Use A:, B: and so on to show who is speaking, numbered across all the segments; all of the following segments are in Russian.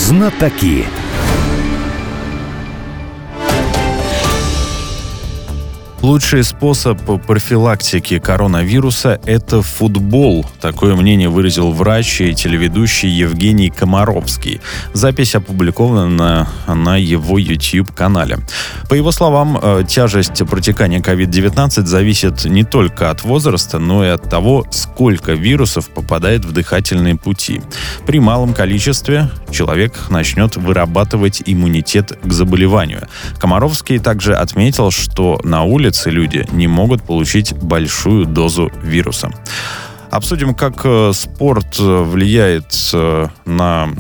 A: Знатоки. Лучший способ профилактики коронавируса – это футбол. Такое мнение выразил врач и телеведущий Евгений Комаровский. Запись опубликована на его YouTube-канале. По его словам, тяжесть протекания COVID-19 зависит не только от возраста, но и от того, сколько вирусов попадает в дыхательные пути. При малом количестве человек начнет вырабатывать иммунитет к заболеванию. Комаровский также отметил, что на улице люди не могут получить большую дозу вируса. Обсудим, как спорт влияет на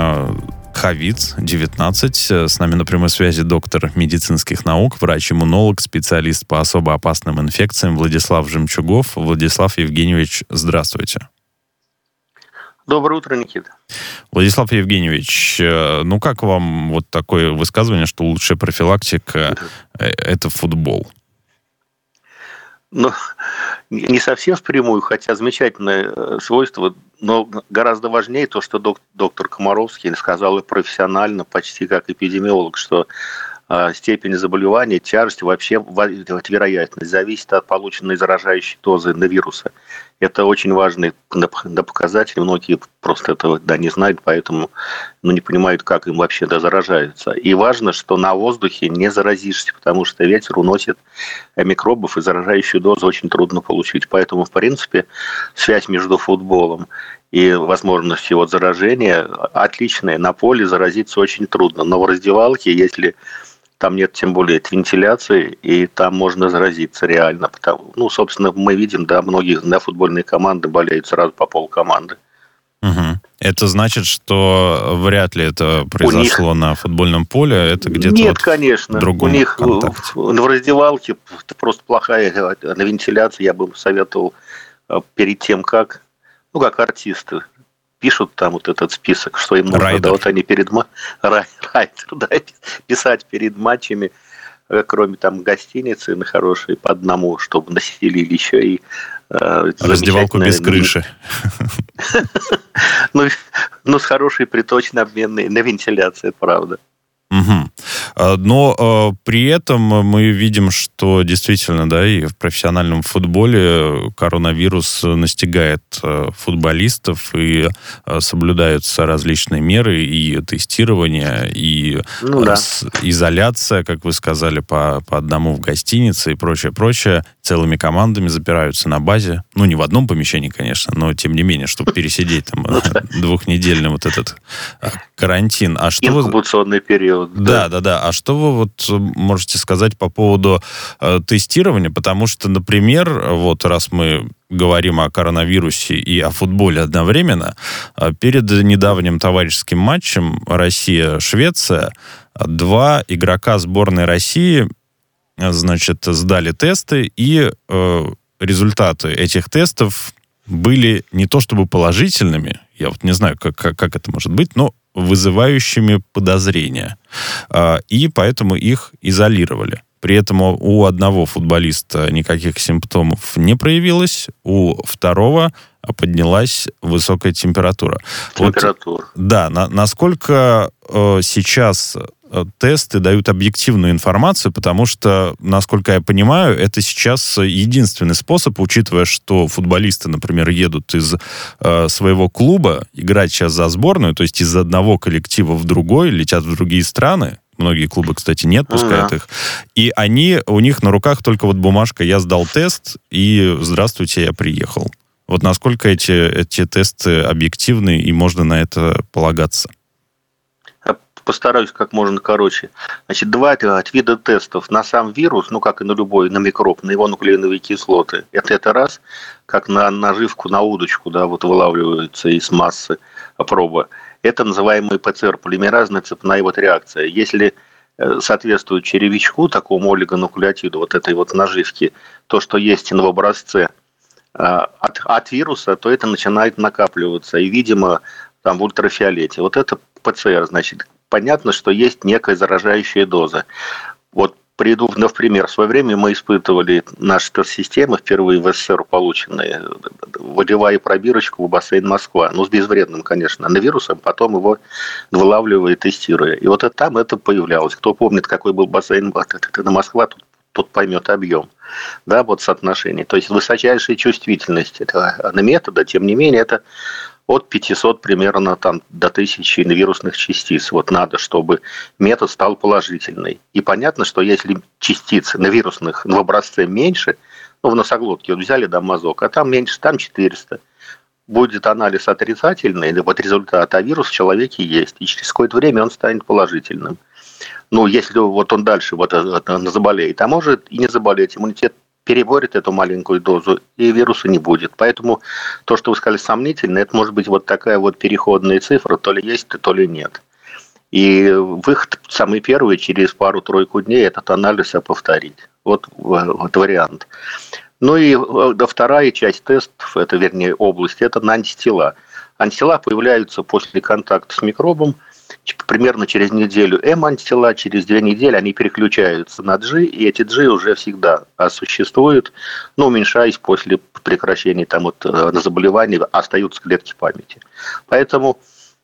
A: COVID-19. С нами на прямой связи доктор медицинских наук, врач-иммунолог, специалист по особо опасным инфекциям Владислав Жемчугов. Владислав Евгеньевич, здравствуйте.
B: Доброе утро, Никита.
A: Владислав Евгеньевич, как вам вот такое высказывание, что лучшая профилактика – это футбол?
B: Не совсем впрямую, хотя замечательное свойство, но гораздо важнее то, что доктор Комаровский сказал и профессионально, почти как эпидемиолог, что степень заболевания, тяжесть, вообще вероятность зависит от полученной заражающей дозы на вируса. Это очень важный показатель. Многие просто этого не знают, поэтому не понимают, как им вообще заражаются. И важно, что на воздухе не заразишься, потому что ветер уносит микробов, и заражающую дозу очень трудно получить. Поэтому, в принципе, связь между футболом и возможностью заражения отличная. На поле заразиться очень трудно. Но в раздевалке, если там нет тем более вентиляции, и там можно заразиться реально. Собственно, мы видим, многие футбольные команды болеют сразу по полкоманды.
A: Угу. Это значит, что вряд ли это произошло на футбольном поле, это где-то
B: нет, конечно.
A: В другом
B: у них
A: контакте.
B: В раздевалке просто плохая вентиляция. Я бы советовал перед тем, как артисты пишут там этот список, что им нужно, они перед писать перед матчами, кроме гостиницы на хорошие по одному, чтобы населили еще и
A: раздевалку без крыши.
B: С хорошей приточной обменной на вентиляцию, это правда.
A: Угу. Но при этом мы видим, что действительно, и в профессиональном футболе коронавирус настигает футболистов, и соблюдаются различные меры, и тестирование, и изоляция, как вы сказали, по одному в гостинице и прочее. Целыми командами запираются на базе. Не в одном помещении, конечно, но тем не менее, чтобы пересидеть двухнедельный этот карантин.
B: Инкубационный период.
A: Да. А что вы можете сказать по поводу тестирования? Потому что, например, раз мы говорим о коронавирусе и о футболе одновременно, перед недавним товарищеским матчем Россия-Швеция 2 игрока сборной России, сдали тесты, и результаты этих тестов были не то чтобы положительными, я не знаю, как это может быть, но вызывающими подозрения. И поэтому их изолировали. При этом у одного футболиста никаких симптомов не проявилось, у второго поднялась высокая температура. Насколько сейчас тесты дают объективную информацию, потому что, насколько я понимаю, это сейчас единственный способ, учитывая, что футболисты, например, едут из своего клуба играть сейчас за сборную, то есть из одного коллектива в другой, летят в другие страны. Многие клубы, кстати, не отпускают их. И у них на руках только бумажка «Я сдал тест, и здравствуйте, я приехал». Насколько эти тесты объективны, и можно на это полагаться?
B: Постараюсь как можно короче. 2 вида тестов. На сам вирус, как и на любой, на микроб, на его нуклеиновые кислоты. Это раз, как на наживку, на удочку, вылавливается из массы проба. Это называемый ПЦР, полимеразная цепная реакция. Если соответствует червячку, такому олигонуклеотиду, этой наживки, то, что есть в образце от вируса, то это начинает накапливаться. И, видимо, в ультрафиолете. Это ПЦР, понятно, что есть некая заражающая доза. Приведу в пример. В свое время мы испытывали наши тест-системы, впервые в СССР полученные, выливая пробирочку в бассейн Москва. Ну, с безвредным, конечно, на вирусом, потом его вылавливая и тестируя. И вот там это появлялось. Кто помнит, какой был бассейн на Москва, тот поймет объем. Да, вот соотношение. То есть высочайшая чувствительность этого метода, тем не менее, это от 500 примерно там, до 1000 вирусных частиц. Вот надо, чтобы метод стал положительный. И понятно, что если частиц на вирусных в образце меньше, ну, в носоглотке вот взяли, да, мазок, а там меньше, там 400, будет анализ отрицательный, вот результат, а вирус в человеке есть. И через какое-то время он станет положительным. Ну, если вот он дальше вот заболеет, а может и не заболеть, иммунитет переборет эту маленькую дозу, и вируса не будет. Поэтому то, что вы сказали, сомнительно, это может быть вот такая вот переходная цифра, то ли есть, то ли нет. И выход самый первый, через пару-тройку дней этот анализ повторить. Вот вариант. Ну и вторая часть тестов, это, вернее, область, это на антитела. Антитела появляются после контакта с микробом. Примерно через неделю М-антитела, через 2 недели они переключаются на G, и эти G уже всегда существуют, но уменьшаясь после прекращения там, вот, заболевания, остаются клетки памяти. Поэтому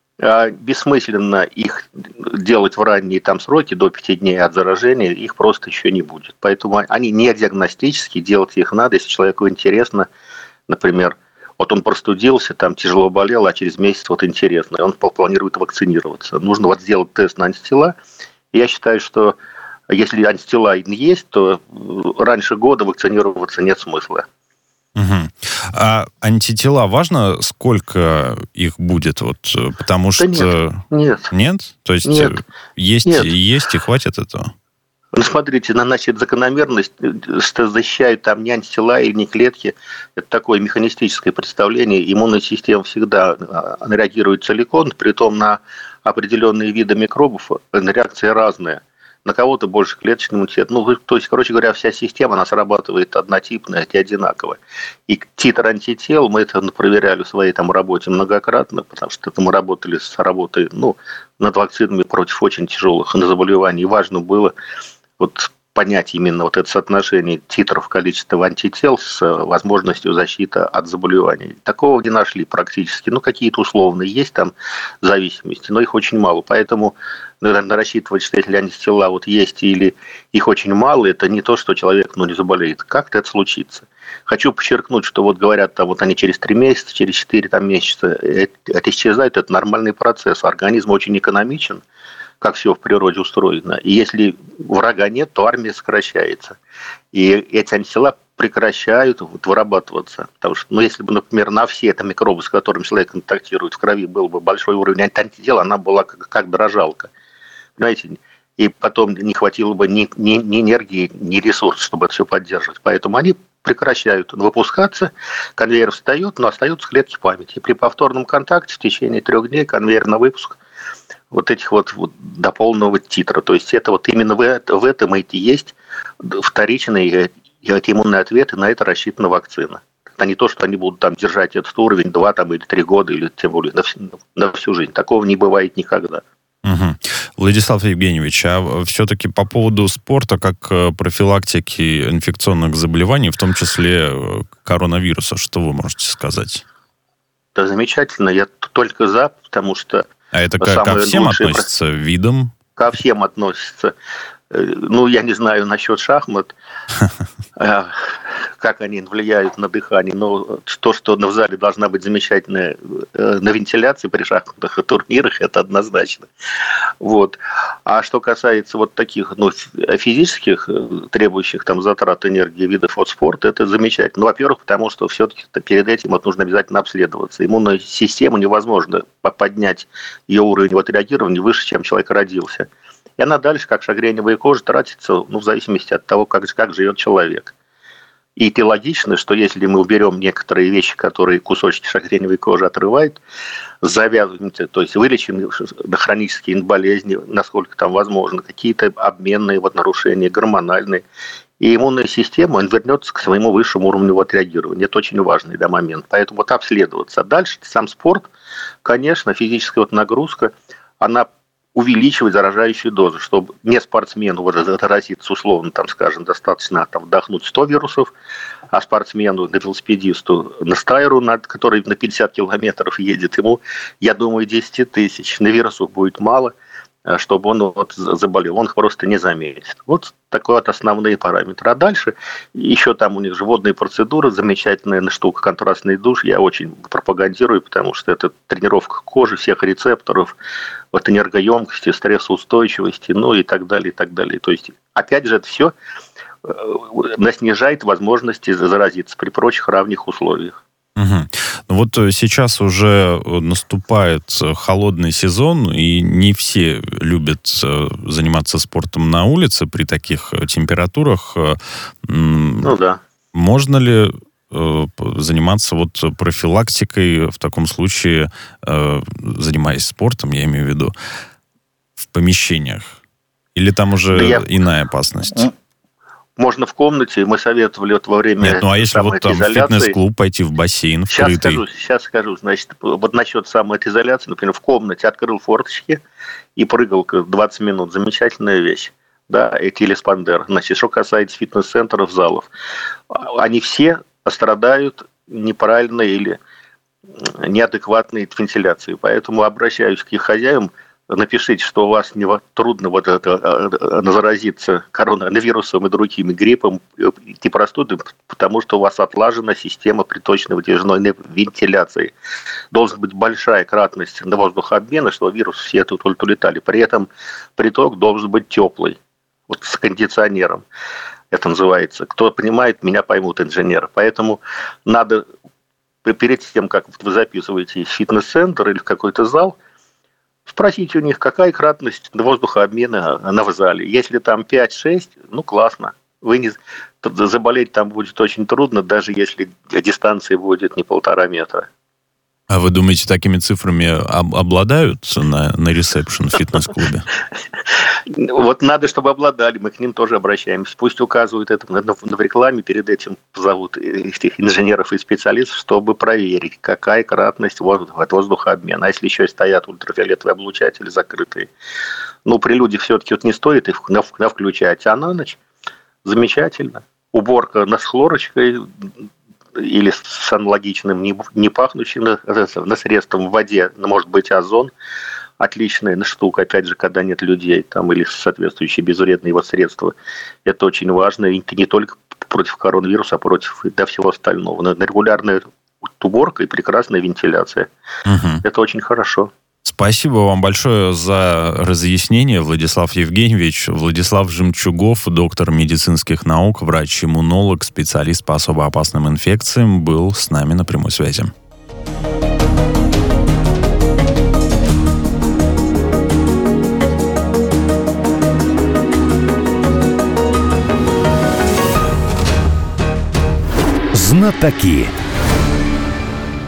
B: бессмысленно их делать в ранние там сроки, до 5 дней от заражения, их просто еще не будет. Поэтому они не диагностические, делать их надо, если человеку интересно, например, вот он простудился, там тяжело болел, а через месяц вот интересно, и он планирует вакцинироваться. Нужно вот сделать тест на антитела. Я считаю, что если антитела есть, то раньше года вакцинироваться нет смысла.
A: Угу. А антитела важно, сколько их будет? Вот, потому что...
B: Нет.
A: Нет? То есть
B: нет.
A: Есть и хватит этого?
B: Ну, смотрите, значит, закономерность, что защищают там не антитела или не клетки, это такое механистическое представление. Иммунная система всегда реагирует целиком, притом на определенные виды микробов реакция разная. На кого-то больше клеточный иммунитет. Ну, то есть, короче говоря, вся система, она срабатывает однотипно и одинаково. И титр антител, мы это проверяли в своей там работе многократно, потому что это мы работали с работой, над вакцинами против очень тяжелых заболеваний. И важно было вот понять именно вот это соотношение титров количества антител с возможностью защиты от заболеваний. Такого не нашли практически. Какие-то условные есть там зависимости, но их очень мало. Поэтому, наверное, рассчитывать, что если антитела вот есть или их очень мало, это не то, что человек не заболеет. Как-то это случится. Хочу подчеркнуть, что вот говорят, там, вот они через 3 месяца, через 4 месяца это исчезает, это нормальный процесс. Организм очень экономичен, как все в природе устроено. И если врага нет, то армия сокращается. И эти антитела прекращают вырабатываться. Потому что, если бы, например, на все это микробы, с которыми человек контактирует в крови, был бы большой уровень антител, она была как дрожалка. Понимаете? И потом не хватило бы ни энергии, ни ресурсов, чтобы это все поддерживать. Поэтому они прекращают выпускаться, конвейер встает, но остаются клетки памяти. И при повторном контакте в течение 3 дней конвейер на выпуск вот этих вот до полного титра. То есть это вот именно в этом и есть вторичные иммунные ответы, на это рассчитана вакцина. А не то, что они будут там держать этот уровень 2 или 3 года, или тем более на всю жизнь. Такого не бывает никогда.
A: Угу. Владислав Евгеньевич, а все-таки по поводу спорта, как профилактики инфекционных заболеваний, в том числе коронавируса, что вы можете сказать?
B: Да, замечательно. Я только за, потому что...
A: А это ко всем относится, видам?
B: Ко всем относится. Я не знаю насчет шахмат, как они влияют на дыхание, но то, что в зале должна быть замечательная на вентиляции при шахматных и турнирах, это однозначно. Вот. А что касается вот таких физических, требующих там затрат энергии видов от спорта, это замечательно. Во-первых, потому что все-таки перед этим нужно обязательно обследоваться. Иммунную систему невозможно поднять ее уровень реагирования выше, чем человек родился. И она дальше, как шагреневая кожа, тратится в зависимости от того, как живет человек. И это логично, что если мы уберем некоторые вещи, которые кусочки шагреневой кожи отрывают, завязываем, то есть вылечим хронические болезни, насколько там возможно, какие-то обменные нарушения, гормональные, и иммунная система вернется к своему высшему уровню реагирования. Это очень важный момент. Поэтому обследоваться. А дальше сам спорт, конечно, физическая нагрузка, она увеличивать заражающую дозу, чтобы не спортсмену заразиться условно, там, скажем, достаточно вдохнуть 100 вирусов, а спортсмену, велосипедисту, на Стайру, который на 50 километров едет, ему, я думаю, 10 тысяч. На вирусов будет мало, чтобы он заболел. Он их просто не заметит. Вот такой вот основные параметры. А дальше еще там у них же водные процедуры, замечательная штука, контрастный душ. Я очень пропагандирую, потому что это тренировка кожи, всех рецепторов, вот энергоемкости, стрессоустойчивости, ну и так далее, и так далее. То есть, опять же, это все снижает возможности заразиться при прочих равных условиях.
A: Угу. Ну вот сейчас уже наступает холодный сезон, и не все любят заниматься спортом на улице при таких температурах.
B: Ну да.
A: Можно ли заниматься вот профилактикой в таком случае, занимаясь спортом, я имею в виду, в помещениях? Или там уже иная опасность?
B: Можно в комнате, мы советовали вот во время...
A: Нет, ну а если вот там в фитнес-клуб пойти, в бассейн, вкрытый?
B: Сейчас скажу. Значит, вот насчет самоизоляции, например, в комнате открыл форточки и прыгал 20 минут. Замечательная вещь. Да, или спандер. Значит, что касается фитнес-центров, залов. Они все страдают неправильной или неадекватной вентиляцией. Поэтому обращаюсь к их хозяевам. Напишите, что у вас трудно заразиться коронавирусом и другими гриппом и простудами, потому что у вас отлажена система приточной вытяжной вентиляции. Должна быть большая кратность воздухообмена, чтобы вирусы все тут улетали. При этом приток должен быть теплый, вот с кондиционером. Это называется. Кто понимает, меня поймут инженеры. Поэтому надо перед тем, как вы записываете в фитнес-центр или в какой-то зал, спросите у них, какая кратность воздухообмена в зале. Если там 5-6, ну классно. Заболеть там будет очень трудно, даже если дистанция будет не 1,5 метра.
A: А вы думаете, такими цифрами обладают на ресепшн в фитнес-клубе?
B: Вот надо, чтобы обладали, мы к ним тоже обращаемся. Пусть указывают это в рекламе, перед этим позовут этих инженеров и специалистов, чтобы проверить, какая кратность воздухообмена. А если еще стоят ультрафиолетовые облучатели закрытые, ну, при людях все-таки вот не стоит их включать, а на ночь замечательно. Уборка с хлорочкой или с аналогичным, не пахнущим средством в воде, может быть, озон. Отличная штука, опять же, когда нет людей, там, или соответствующие безвредные его средства. Это очень важно, и не только против коронавируса, а против всего остального. Но регулярная уборка и прекрасная вентиляция. Угу. Это очень хорошо.
A: Спасибо вам большое за разъяснение, Владислав Евгеньевич. Владислав Жемчугов, доктор медицинских наук, врач-иммунолог, специалист по особо опасным инфекциям, был с нами на прямой связи.
C: Знатоки.